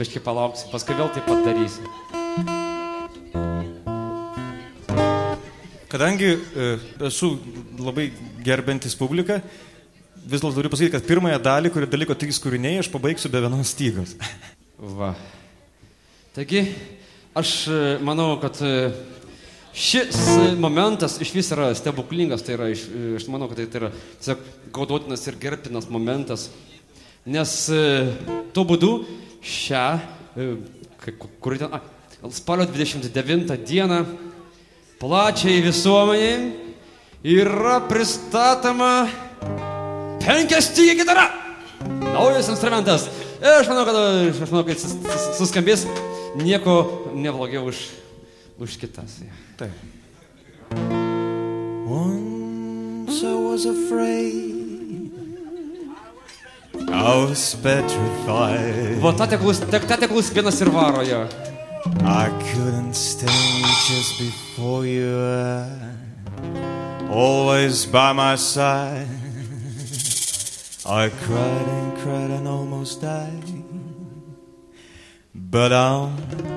biškai palauksiu, paskui vėl taip pat darysiu. Kadangi esu labai gerbiantis publiką, vis dėlto turiu pasakyti, kad pirmąją dalį, kuri dalyko 3 kūriniai, aš pabaigsiu be vienos stygos. Va. Taigi, aš manau, kad šis momentas iš vis yra stebuklingas, tai yra, aš manau, kad tai yra tiesiog gaudotinas ir gerbtinas momentas, nes tuo būdu šią, spalio 29 dieną plačiai visuomeniai yra pristatoma 5-stygė gitara. Naujas instrumentas. Aš manau, kad suskambės nieko neblogiau už kitas. Taip. Once I was afraid, I was petrified. Va, ta teklus vienas ir varo jo. I couldn't stand just before you, always by my side. I cried and cried and almost died, but I'm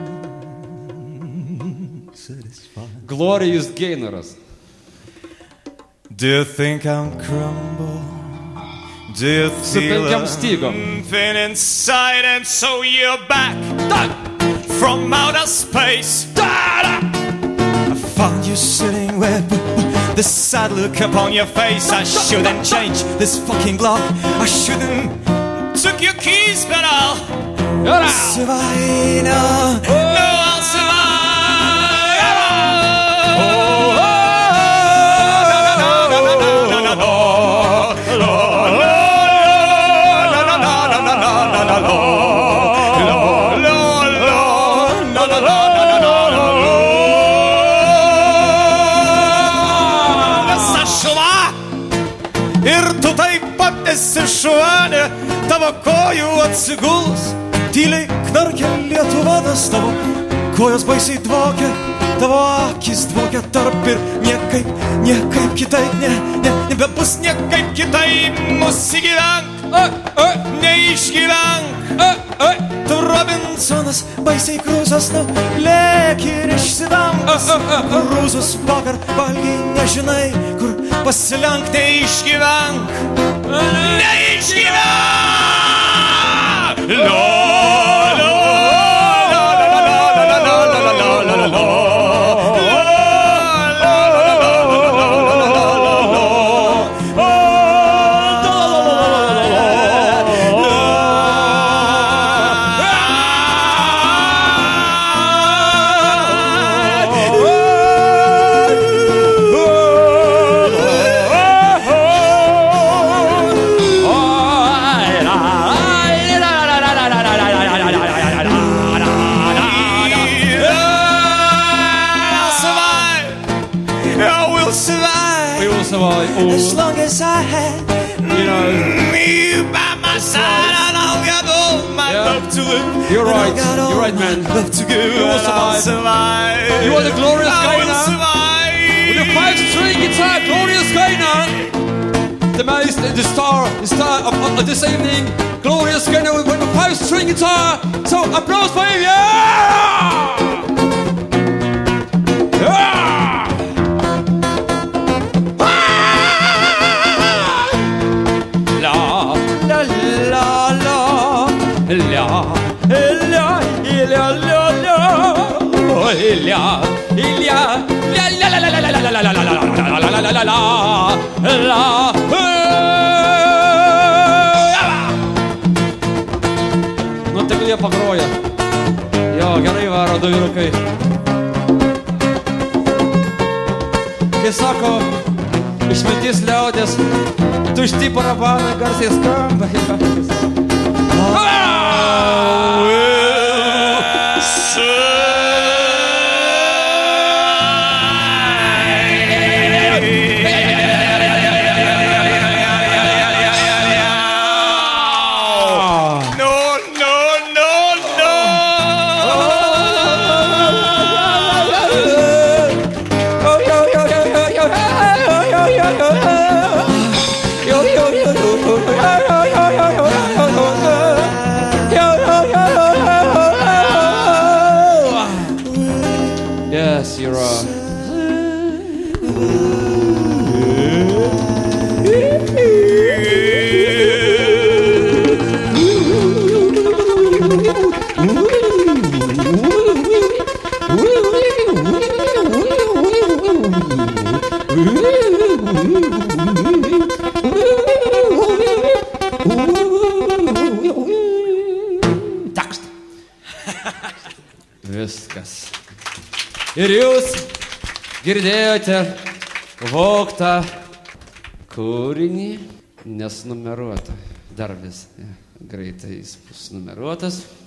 satisfied. Glorijus Gainoras. Do you think I'm crumble? Do you feel anything inside? And so you're back from outer space. I found you sitting with the sad look upon your face. I shouldn't change this fucking lock. I shouldn't took your keys, but I'll survive. No, I'll survive. Šuvanė, tavo kojų atsigulus, tyliai knarkia lietuvadas, tavo kojos baisiai dvokia, tavo akis dvokia tarp ir niekaip kitaip, nebebus niekaip kitaip, mus įgyvenk, neišgyvenk. Tu Robinsonas, baisiai krūzas, lėk ir išsivenk, krūzus vakar valgiai nežinai, kur pasilenk, neišgyvenk. Neišgyvenk! As long as I had you by my side, and I'll get all my love to live. You're right, man. Love to give, you will survive. You are the glorious Gainer. With your 5-string guitar, glorious Gainer. The star of this evening, glorious Gainer with a 5-string guitar. So applause for him, yeah! Yeah! Nu tegul jie pagroja. Jo, gerai varo, du vyrukai. Kai sako, išmintis liaudės, tušti parabanai garsiai skamba. Tekstą. Viskas. Ir jūs girdėjote vogtą kūrinį, nes numeruota. Dar vis greitai jis bus numeruotas.